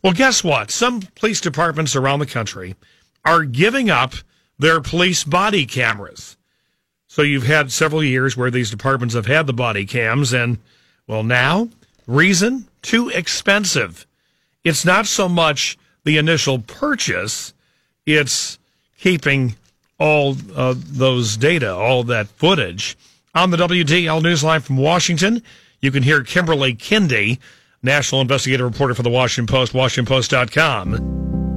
Well, guess what? Some police departments around the country are giving up their police body cameras. So you've had several years where these departments have had the body cams, and, well, now, reason? Too expensive. It's not so much the initial purchase, it's keeping all those data, all that footage. On the WDL Newsline from Washington, you can hear Kimberly Kindy, national investigative reporter for the Washington Post, WashingtonPost.com.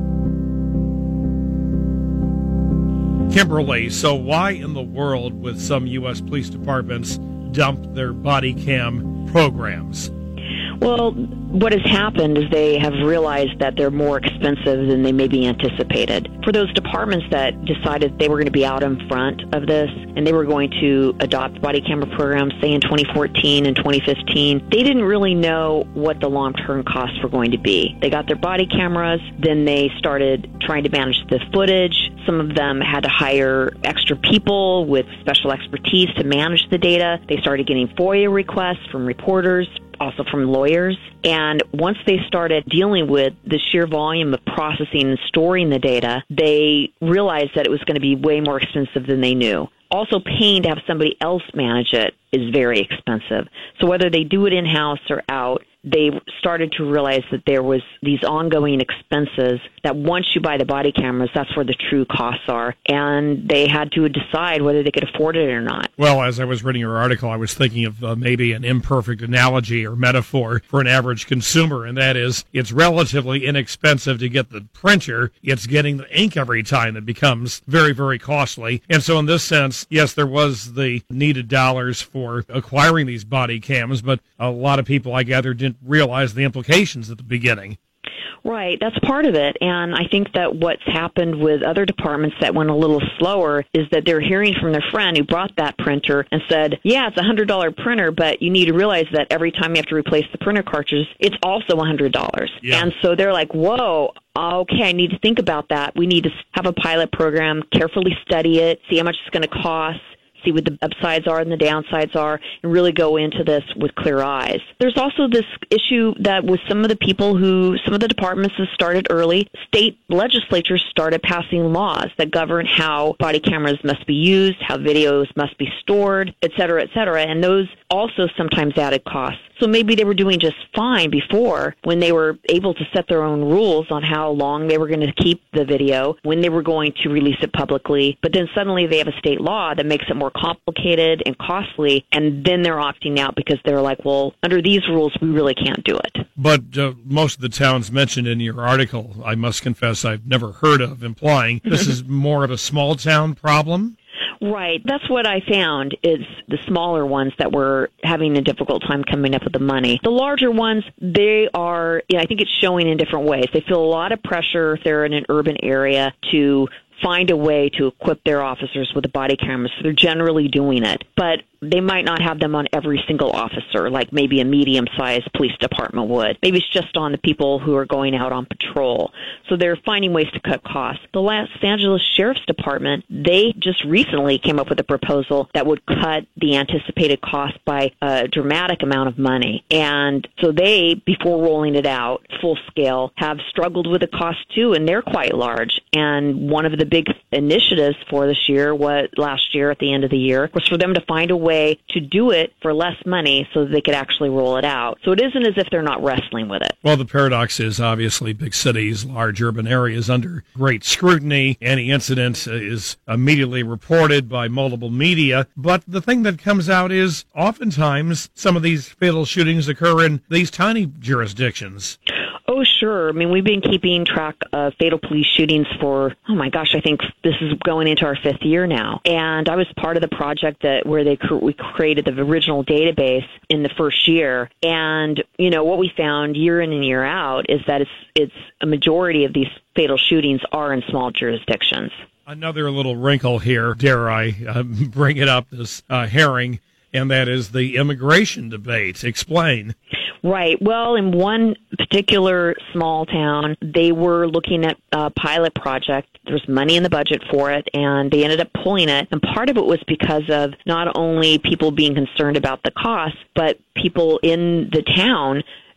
Kimberly, so why in the world would some U.S. police departments dump their body cam programs? Well, what has happened is they have realized that they're more expensive than they maybe anticipated. For those departments that decided they were going to be out in front of this and they were going to adopt body camera programs, say in 2014 and 2015, they didn't really know what the long-term costs were going to be. They got their body cameras, then they started trying to manage the footage. Some of them had to hire extra people with special expertise to manage the data. They started getting FOIA requests from reporters, also from lawyers. And once they started dealing with the sheer volume of processing and storing the data, they realized that it was going to be way more expensive than they knew. Also, paying to have somebody else manage it is very expensive. So whether they do it in-house or out, they started to realize that there was these ongoing expenses that once you buy the body cameras, that's where the true costs are. And they had to decide whether they could afford it or not. Well, as I was reading your article, I was thinking of maybe an imperfect analogy or metaphor for an average consumer, and that is it's relatively inexpensive to get the printer. It's getting the ink every time that becomes very, very costly. And so in this sense, yes, there was the needed dollars for acquiring these body cams, but a lot of people, I gather, didn't realize the implications at the beginning. Right, that's part of it. And I think that what's happened with other departments that went a little slower is that they're hearing from their friend who brought that printer and said, yeah, it's a $100 printer, but you need to realize that every time you have to replace the printer cartridge, it's also $100. Yeah. And so they're like, whoa, okay, I need to think about that. We need to have a pilot program, carefully study it, see how much it's going to cost, see what the upsides are and the downsides are, and really go into this with clear eyes. There's also this issue that with some of the people some of the departments that started early, state legislatures started passing laws that govern how body cameras must be used, how videos must be stored, et cetera, and those also sometimes added costs. So maybe they were doing just fine before when they were able to set their own rules on how long they were going to keep the video, when they were going to release it publicly. But then suddenly they have a state law that makes it more complicated and costly, and then they're opting out because they're like, well, under these rules, we really can't do it. But most of the towns mentioned in your article, I must confess, I've never heard of, implying this is more of a small town problem? Right. That's what I found is the smaller ones that were having a difficult time coming up with the money. The larger ones, they are, I think it's showing in different ways. They feel a lot of pressure if they're in an urban area to find a way to equip their officers with the body cameras. So they're generally doing it. But they might not have them on every single officer, like maybe a medium-sized police department would. Maybe it's just on the people who are going out on patrol. So they're finding ways to cut costs. The Los Angeles Sheriff's Department, they just recently came up with a proposal that would cut the anticipated cost by a dramatic amount of money. And so they, before rolling it out full scale, have struggled with the cost too, and they're quite large. And one of the big initiatives for this year, last year at the end of the year, was for them to find a way to do it for less money so that they could actually roll it out. So it isn't as if they're not wrestling with it. Well, the paradox is obviously big cities, large urban areas under great scrutiny. Any incident is immediately reported by multiple media. But the thing that comes out is oftentimes some of these fatal shootings occur in these tiny jurisdictions. Oh, sure. I mean, we've been keeping track of fatal police shootings for, I think this is going into our 5th year now. And I was part of the project where we created the original database in the first year. And, what we found year in and year out is that it's a majority of these fatal shootings are in small jurisdictions. Another little wrinkle here, dare I bring it up, this herring, and that is the immigration debate. Explain. Right. Well, in one particular small town, they were looking at a pilot project. There was money in the budget for it, and they ended up pulling it. And part of it was because of not only people being concerned about the cost, but people in the town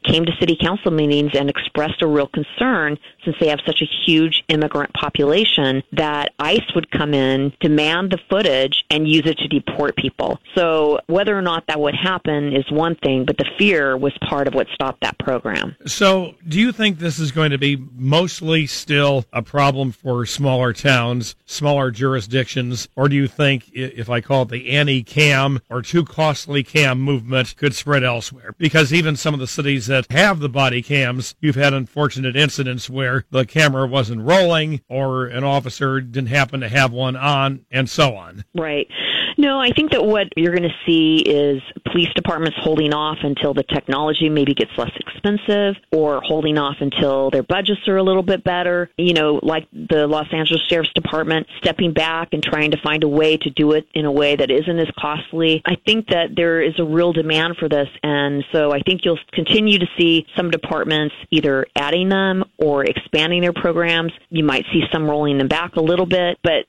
came to city council meetings and expressed a real concern, since they have such a huge immigrant population, that ICE would come in, demand the footage, and use it to deport people. So whether or not that would happen is one thing, but the fear was part of what stopped that program. So do you think this is going to be mostly still a problem for smaller towns, smaller jurisdictions, or do you think, if I call it the anti-cam or too costly cam movement, could spread elsewhere? Because even some of the cities that have the body cams, you've had unfortunate incidents where the camera wasn't rolling or an officer didn't happen to have one on, and so on. Right. No, I think that what you're going to see is police departments holding off until the technology maybe gets less expensive, or holding off until their budgets are a little bit better. You know, like the Los Angeles Sheriff's Department stepping back and trying to find a way to do it in a way that isn't as costly. I think that there is a real demand for this, and so I think you'll continue to see some departments either adding them or expanding their programs. You might see some rolling them back a little bit, but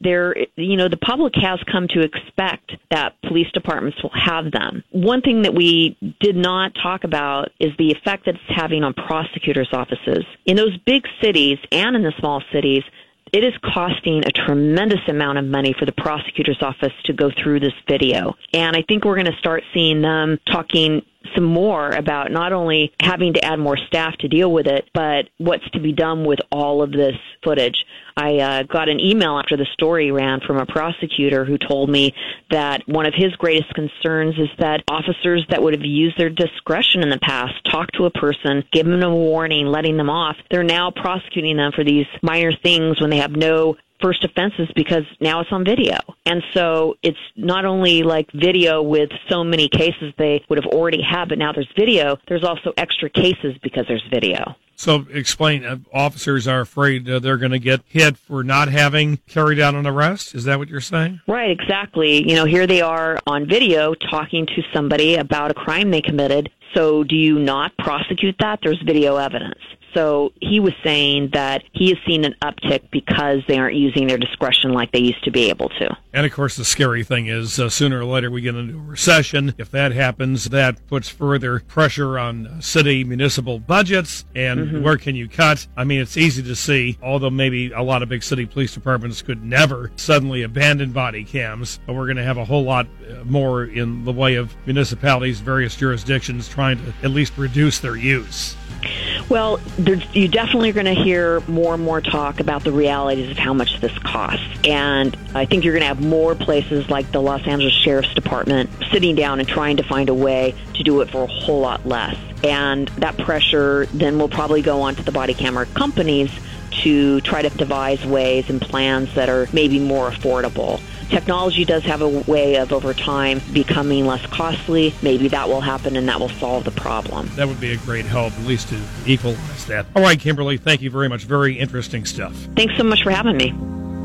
the public has come to expect that police departments will have them. One thing that we did not talk about is the effect that it's having on prosecutors' offices. In those big cities and in the small cities, it is costing a tremendous amount of money for the prosecutor's office to go through this video. And I think we're going to start seeing them talking some more about not only having to add more staff to deal with it, but what's to be done with all of this footage. I got an email after the story ran from a prosecutor who told me that one of his greatest concerns is that officers that would have used their discretion in the past, talked to a person, given them a warning, letting them off, they're now prosecuting them for these minor things when they have no first offenses because now it's on video. And so it's not only like video with so many cases they would have already had, but now there's video. There's also extra cases because there's video. So explain, officers are afraid they're going to get hit for not having carried out an arrest? Is that what you're saying? Right, exactly. You know, here they are on video talking to somebody about a crime they committed. So do you not prosecute that? There's video evidence. So he was saying that he has seen an uptick because they aren't using their discretion like they used to be able to. And, of course, the scary thing is sooner or later we get into a recession. If that happens, that puts further pressure on city municipal budgets. And where can you cut? I mean, it's easy to see, although maybe a lot of big city police departments could never suddenly abandon body cams, but we're going to have a whole lot more in the way of municipalities, various jurisdictions trying to at least reduce their use. Well, you definitely are going to hear more and more talk about the realities of how much this costs. And I think you're going to have more places like the Los Angeles Sheriff's Department sitting down and trying to find a way to do it for a whole lot less. And that pressure then will probably go on to the body camera companies to try to devise ways and plans that are maybe more affordable. Technology does have a way of, over time, becoming less costly. Maybe that will happen and that will solve the problem. That would be a great help, at least to equalize that. All right, Kimberly, thank you very much. Very interesting stuff. Thanks so much for having me.